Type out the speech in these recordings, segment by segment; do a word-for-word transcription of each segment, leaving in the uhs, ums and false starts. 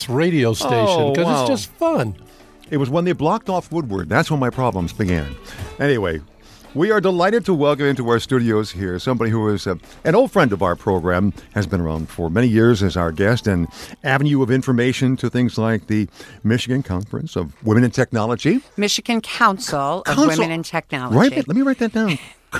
radio station because oh, wow. it's just fun. It was when they blocked off Woodward. That's when my problems began. Anyway, we are delighted to welcome into our studios here somebody who is uh, an old friend of our program, has been around for many years as our guest and avenue of information to things like the Michigan Conference of Women in Technology. Michigan Council, Council. of Women in Technology. Right, let me write that down.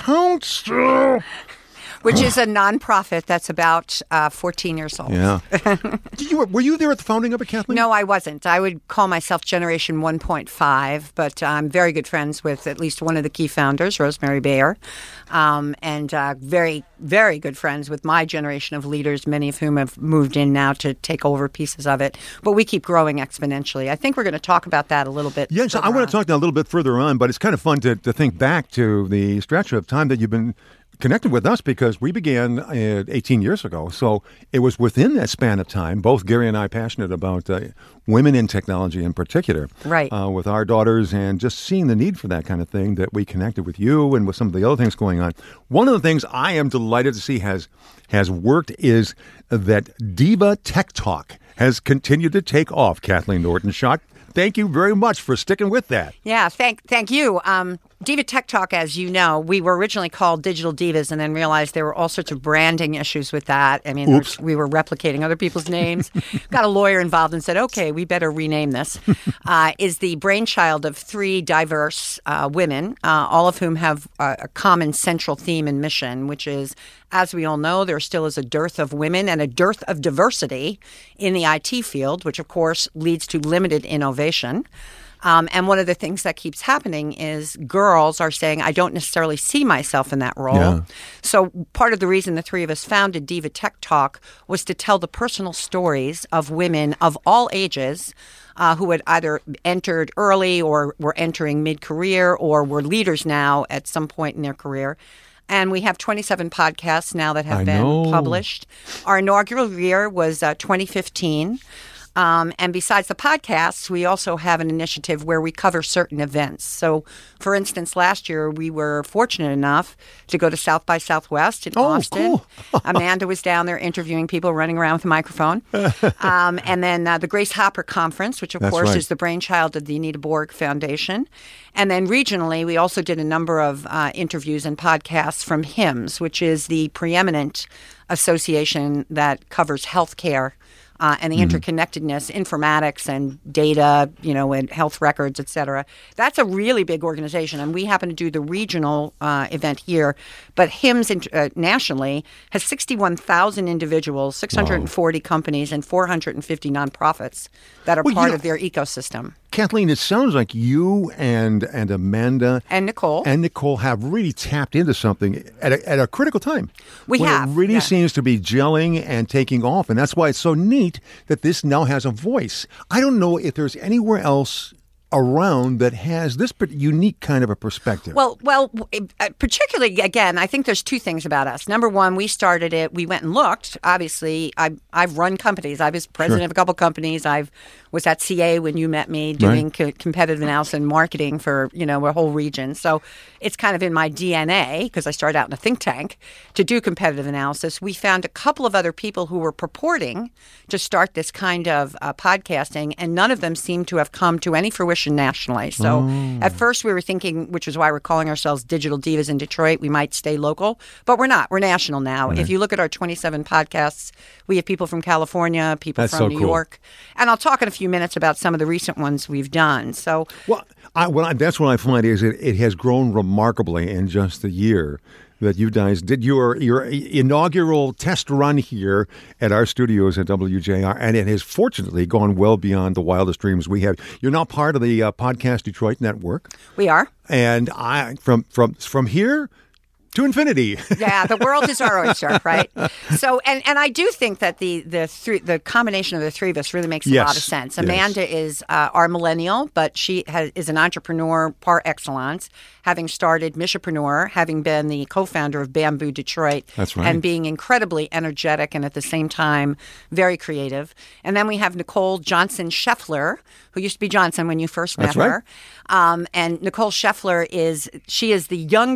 Council. Which is a nonprofit that's about uh, fourteen years old. Yeah. Did you, were you there at the founding of it, Kathleen? No, I wasn't. I would call myself Generation one point five, but I'm very good friends with at least one of the key founders, Rosemary Bayer, um, and uh, very, very good friends with my generation of leaders, many of whom have moved in now to take over pieces of it. But we keep growing exponentially. I think we're going to talk about that a little bit. Yes, I want to talk a little bit further on, but it's kind of fun to, to think back to the stretch of time that you've been connected with us, because we began uh, eighteen years ago. So it was within that span of time, both Gary and I passionate about uh, women in technology in particular. Right. Uh, with our daughters and just seeing the need for that kind of thing, that we connected with you and with some of the other things going on. One of the things I am delighted to see has has worked is that Diva Tech Talk has continued to take off, Kathleen Norton-Schott. Thank you very much for sticking with that. Yeah, thank thank you. Um, Diva Tech Talk, as you know, we were originally called Digital Divas and then realized there were all sorts of branding issues with that. I mean, Oops. we were replicating other people's names. Got a lawyer involved and said, okay, we better rename this. Uh, is the brainchild of three diverse uh, women, uh, all of whom have uh, a common central theme and mission, which is, as we all know, there still is a dearth of women and a dearth of diversity in the I T field, which, of course, leads to limited innovation. Um, and one of the things that keeps happening is girls are saying, I don't necessarily see myself in that role. Yeah. So part of the reason the three of us founded Diva Tech Talk was to tell the personal stories of women of all ages uh, who had either entered early or were entering mid-career or were leaders now at some point in their career. And we have twenty-seven podcasts now that have I been know. published. Our inaugural year was uh, twenty fifteen. Um, and besides the podcasts, we also have an initiative where we cover certain events. So, for instance, last year we were fortunate enough to go to South by Southwest in Oh, Austin. cool. Amanda was down there interviewing people, running around with a microphone. um, and then uh, the Grace Hopper Conference, which of That's course right. is the brainchild of the Anita Borg Foundation. And then regionally, we also did a number of uh, interviews and podcasts from HIMSS, which is the preeminent association that covers healthcare. Uh, and the Mm-hmm. interconnectedness, informatics and data, you know, and health records, et cetera. That's a really big organization. And we happen to do the regional uh, event here. But HIMSS uh, nationally has sixty-one thousand individuals, six hundred forty wow. companies, and four hundred fifty nonprofits that are Well, part you know, of their ecosystem. Kathleen, it sounds like you and and Amanda And Nicole. and Nicole have really tapped into something at a, at a critical time. We when have, It really yeah. seems to be gelling and taking off, and that's why it's so neat that this now has a voice. I don't know if there's anywhere else around that has this unique kind of a perspective. Well, well, particularly, again, I think there's two things about us. Number one, we started it, we went and looked. Obviously, I, I've run companies. I was president Sure. of a couple companies. I was at C A when you met me doing Right. co- competitive analysis and marketing for, you know, a whole region. So it's kind of in my D N A, because I started out in a think tank, to do competitive analysis. We found a couple of other people who were purporting to start this kind of uh, podcasting, and none of them seemed to have come to any fruition nationally. So Oh. at first we were thinking, which is why we're calling ourselves Digital Divas in Detroit, we might stay local, but we're not. We're national now. Right. If you look at our twenty-seven podcasts, we have people from California, people That's from so New cool. York, and I'll talk in a few minutes about some of the recent ones we've done. So Well, I, well I, that's what I find is it, it has grown remarkably in just a year that you guys did your your inaugural test run here at our studios at W J R, and it has fortunately gone well beyond the wildest dreams we have. You're now part of the uh, Podcast Detroit Network, we are. and I from from from here to infinity. Yeah, the world is our oyster, right? So, and, and I do think that the the three, the combination of the three of us really makes a Yes, lot of sense. yes. Amanda is uh, our millennial, but she has, is an entrepreneur par excellence, having started Mishapreneur, having been the co-founder of Bamboo Detroit. That's right. And being incredibly energetic and at the same time very creative. And then we have Nicole Johnson Scheffler, who used to be Johnson when you first met That's right. her. Um, and Nicole Scheffler is, she is the youngest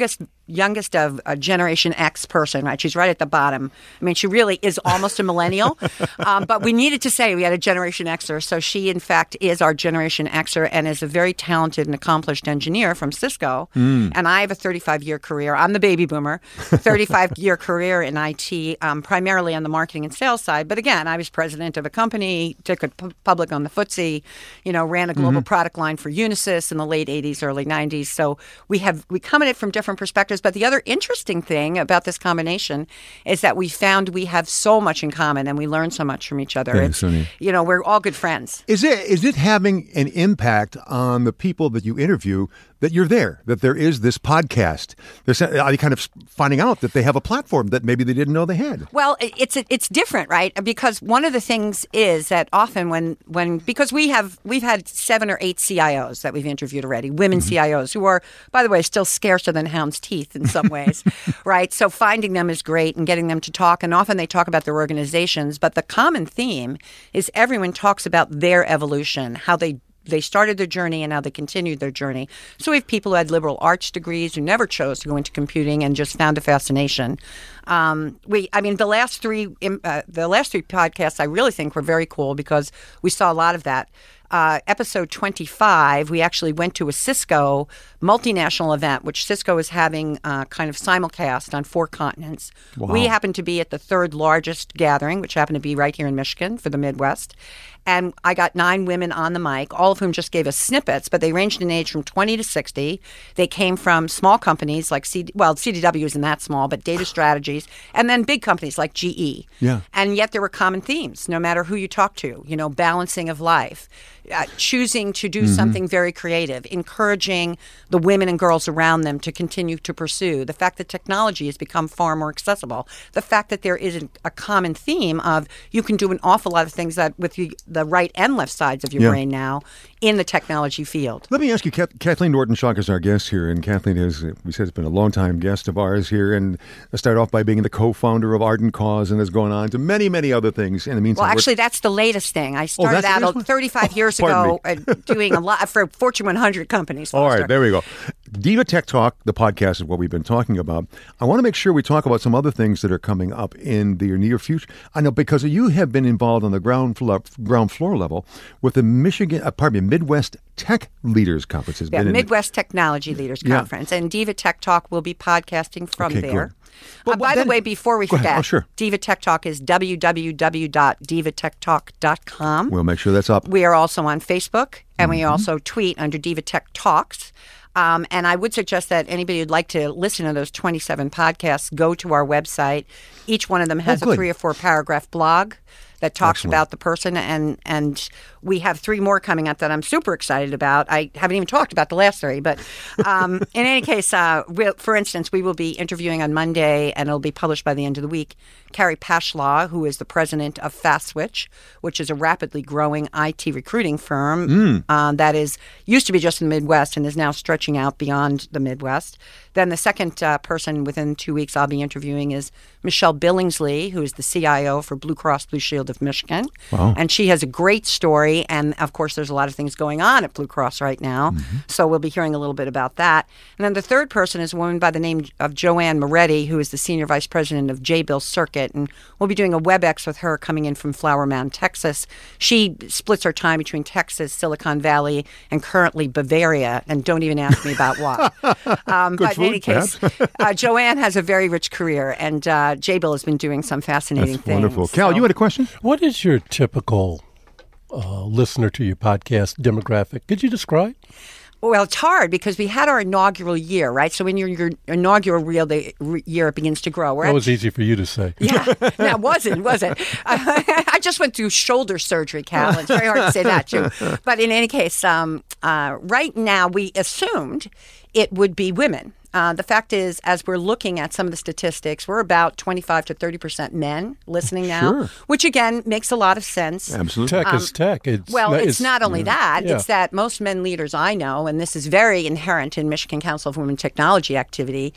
youngest of a Generation X person, right? She's right at the bottom. I mean, she really is almost a millennial. um, but we needed to say we had a Generation Xer. So she, in fact, is our Generation Xer and is a very talented and accomplished engineer from Cisco. Mm. And I have a thirty-five-year career. I'm the baby boomer. thirty-five-year career in I T, um, primarily on the marketing and sales side. But again, I was president of a company, took it p- public on the footsie, you know, ran a global mm-hmm. product line for Unisys in the late eighties, early nineties. So we have we come at it from different perspectives. But the other interesting thing about this combination is that we found we have so much in common and we learn so much from each other. Thanks, it's, Sonny. You know, we're all good friends. Is it is it having an impact on the people that you interview that you're there, that there is this podcast? They're, are you kind of finding out that they have a platform that maybe they didn't know they had? Well, it's it's different, right? Because one of the things is that often when, when because we have we've had seven or eight C I Os that we've interviewed already, women mm-hmm. C I Os who are, by the way, still scarcer than hound's teeth in some ways, right? So finding them is great and getting them to talk, and often they talk about their organizations, but the common theme is everyone talks about their evolution, how they They started their journey and how they continued their journey. So we have people who had liberal arts degrees who never chose to go into computing and just found a fascination. Um, we, I mean, the last three, uh, the last three podcasts I really think were very cool because we saw a lot of that. Uh, episode twenty-five, we actually went to a Cisco multinational event, which Cisco is having uh, kind of simulcast on four continents. Wow. We happened to be at the third largest gathering, which happened to be right here in Michigan for the Midwest. And I got nine women on the mic, all of whom just gave us snippets, but they ranged in age from twenty to sixty. They came from small companies like, C D, well, C D W isn't that small, but Data Strategies, and then big companies like G E. Yeah. And yet there were common themes, no matter who you talk to, you know, balancing of life, uh, choosing to do mm-hmm. something very creative, encouraging the women and girls around them to continue to pursue, the fact that technology has become far more accessible, the fact that there is a common theme of you can do an awful lot of things that with you, the right and left sides of your yeah. brain now in the technology field. Let me ask you, Kathleen Norton-Schock is our guest here, and Kathleen is, we said, has been a long-time guest of ours here, and started off by being the co-founder of Ardent Cause and has gone on to many, many other things in the meantime. Well, actually, that's the latest thing. I started oh, out thirty-five oh, years ago uh, doing a lot for Fortune one hundred companies. All right, there we go. Diva Tech Talk, the podcast, is what we've been talking about. I want to make sure we talk about some other things that are coming up in the near future. I know because you have been involved on the ground floor, ground floor level with the Michigan, uh, pardon me, Midwest Tech Leaders Conference. Has yeah, been Midwest in, Technology Leaders yeah. Conference, and Diva Tech Talk will be podcasting from okay, there. But, uh, by then, the way, before we forget, oh, sure. Diva Tech Talk is w w w dot diva tech talk dot com. We'll make sure that's up. We are also on Facebook, and mm-hmm. we also tweet under Diva Tech Talks. Um, and I would suggest that anybody who'd like to listen to those twenty-seven podcasts, go to our website. Each one of them has oh, a three or four paragraph blog that talks Excellent. about the person, and and we have three more coming up that I'm super excited about. I haven't even talked about the last three, but um, in any case, uh, we'll, for instance, we will be interviewing on Monday, and it'll be published by the end of the week, Carrie Pashlaw, who is the president of FastSwitch, which is a rapidly growing I T recruiting firm mm. uh, that is used to be just in the Midwest and is now stretching out beyond the Midwest. Then the second uh, person within two weeks I'll be interviewing is Michelle Billingsley, who is the C I O for Blue Cross Blue Shield of Michigan. Wow. And she has a great story. And, of course, there's a lot of things going on at Blue Cross right now. Mm-hmm. So we'll be hearing a little bit about that. And then the third person is a woman by the name of Joanne Moretti, who is the senior vice president of J-Bill Circuit. And we'll be doing a WebEx with her coming in from Flower Mound, Texas. She splits her time between Texas, Silicon Valley, and currently Bavaria. And don't even ask me about why. Um, Good but food, in any case, uh, Joanne has a very rich career, and uh, J-Bill has been doing some fascinating That's things. Wonderful. Cal, so. You had a question? What is your typical uh, listener to your podcast demographic? Could you describe? Well, it's hard because we had our inaugural year, right? So when your your inaugural real the year, it begins to grow. We're that at, was easy for you to say. Yeah, no, it wasn't, was it? Uh, I just went through shoulder surgery, Cal. It's very hard to say that, too. But in any case, um, uh, right now we assumed it would be women. Uh, the fact is, as we're looking at some of the statistics, we're about twenty-five to thirty percent men listening now, sure. which, again, makes a lot of sense. Absolutely. Tech um, is tech. It's well, not, it's, it's not only yeah. that. Yeah. It's that most men leaders I know, and this is very inherent in Michigan Council of Women Technology activity,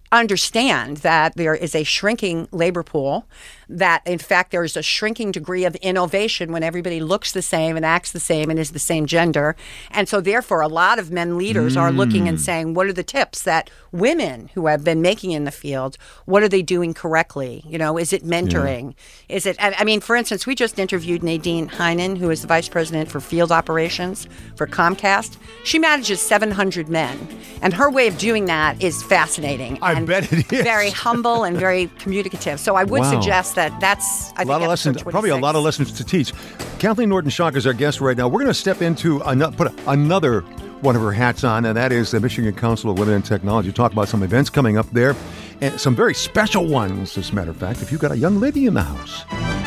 understand that there is a shrinking labor pool, that in fact there is a shrinking degree of innovation when everybody looks the same and acts the same and is the same gender. And so therefore a lot of men leaders mm. are looking and saying, what are the tips that women who have been making in the field, what are they doing correctly? You know, is it mentoring? Yeah. Is it, I mean, for instance, we just interviewed Nadine Heinen, who is the vice president for field operations for Comcast. She manages seven hundred men. And her way of doing that is fascinating. I and bet it is. Very humble and very communicative. So I would wow. suggest that that's I a lot of lessons, probably a lot of lessons to teach. Kathleen Norton-Schock is our guest right now. We're going to step into another, put another one of her hats on, and that is the Michigan Council of Women in Technology. Talk about some events coming up there, and some very special ones, as a matter of fact, if you've got a young lady in the house.